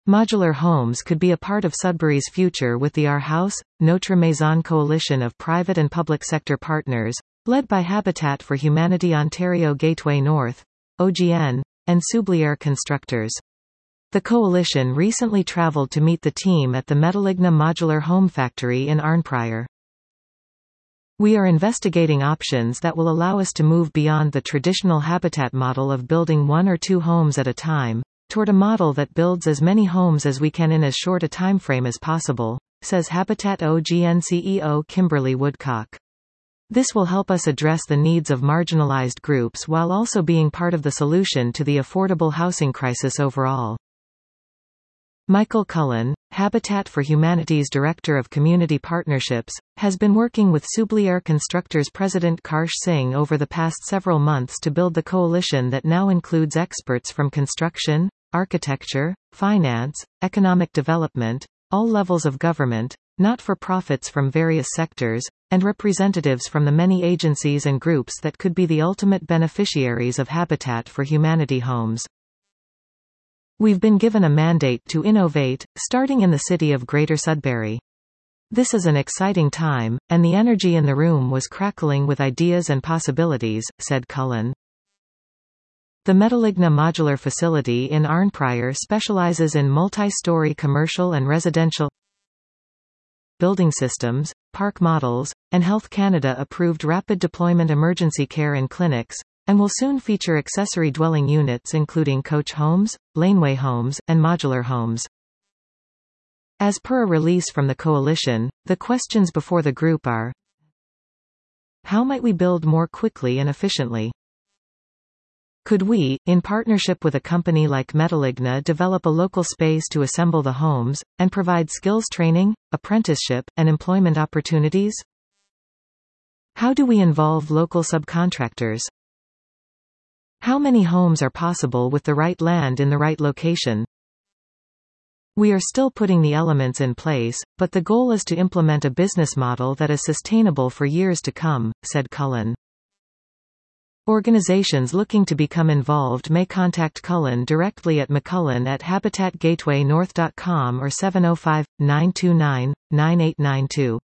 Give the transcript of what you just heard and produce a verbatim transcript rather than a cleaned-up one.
Modular homes could be a part of Sudbury's future with the Our House, Notre Maison coalition of private and public sector partners, led by Habitat for Humanity Ontario Gateway North, O G N, and Sublier Constructors. The coalition recently travelled to meet the team at the Metaligna Modular Home Factory in Arnprior. We are investigating options that will allow us to move beyond the traditional Habitat model of building one or two homes at a time, toward a model that builds as many homes as we can in as short a timeframe as possible, says Habitat O G N C E O Kimberly Woodcock. This will help us address the needs of marginalized groups while also being part of the solution to the affordable housing crisis overall. Michael Cullen, Habitat for Humanity's Director of Community Partnerships, has been working with Sublier Constructors President Karsh Singh over the past several months to build the coalition that now includes experts from construction, architecture, finance, economic development, all levels of government, not-for-profits from various sectors, and representatives from the many agencies and groups that could be the ultimate beneficiaries of Habitat for Humanity homes. We've been given a mandate to innovate, starting in the city of Greater Sudbury. This is an exciting time, and the energy in the room was crackling with ideas and possibilities, said Cullen. The Metaligna Modular Facility in Arnprior specializes in multi-story commercial and residential building systems, park models, and Health Canada-approved rapid deployment emergency care and clinics, and will soon feature accessory dwelling units including coach homes, laneway homes, and modular homes. As per a release from the coalition, the questions before the group are: how might we build more quickly and efficiently? Could we, in partnership with a company like Metaligna, develop a local space to assemble the homes, and provide skills training, apprenticeship, and employment opportunities? How do we involve local subcontractors? How many homes are possible with the right land in the right location? We are still putting the elements in place, but the goal is to implement a business model that is sustainable for years to come, said Cullen. Organizations looking to become involved may contact Cullen directly at mccullen at habitat gateway north dot com or seven oh five, nine two nine, nine eight nine two.